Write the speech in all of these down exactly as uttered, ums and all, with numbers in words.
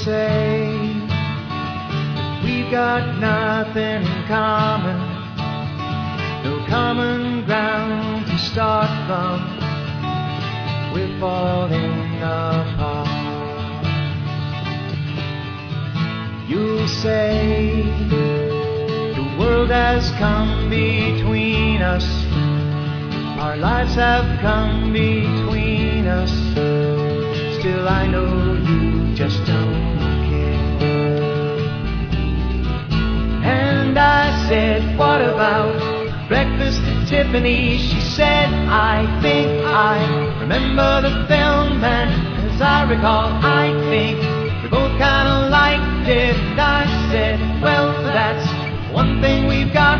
say we've got nothing in common, no common ground to start from. We're falling apart. You'll say the world has come between us, our lives have come between us. Still I know you just don't care. And I said, what about breakfast at Tiffany's? She said, I think I remember the film, and as I recall, I think we both kinda liked it. And I said, well, that's one thing we've got.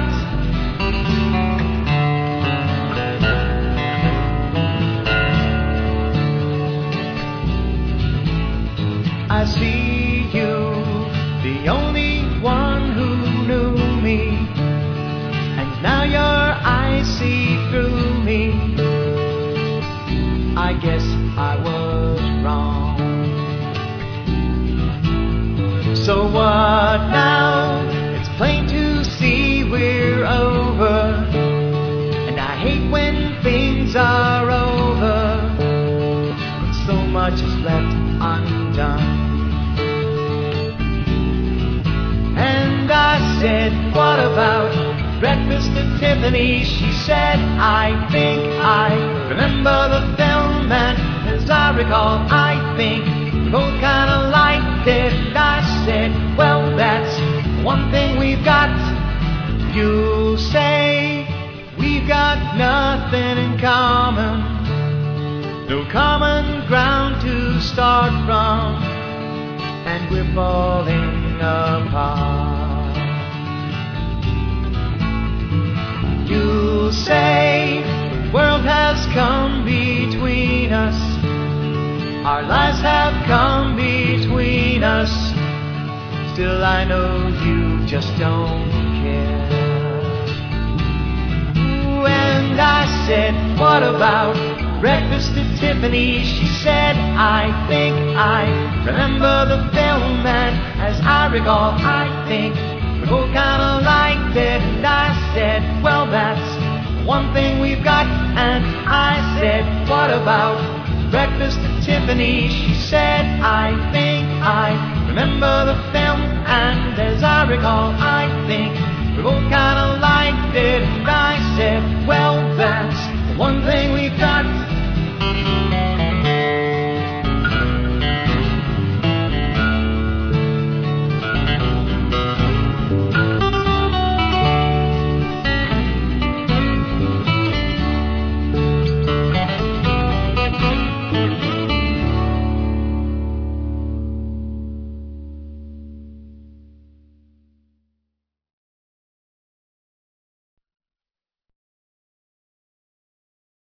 I see you, the only one who knew me, and now your eyes see through me. I guess I was wrong. So what now? It's plain to see we're over, and I hate when things are over, when so much is left undone. And I said, what about breakfast at Tiffany's? She said, I think I remember the film, and as I recall, I think we both kinda liked it. And I said, well, that's one thing we've got. You'll say we've got nothing in common, no common ground to start from, and we're falling apart. You'll say the world has come between us, our lives have come between us. Still I know you just don't care. Ooh, and I said, what about breakfast at Tiffany's? She said, I think I remember the film, and as I recall, I think we both kinda liked it. And I said, well, that's one thing we've got. And I said, what about breakfast at Tiffany's? She said, I think I remember the film, and as I recall, I think we both kinda liked it. And I said, well, that's one thing we've got.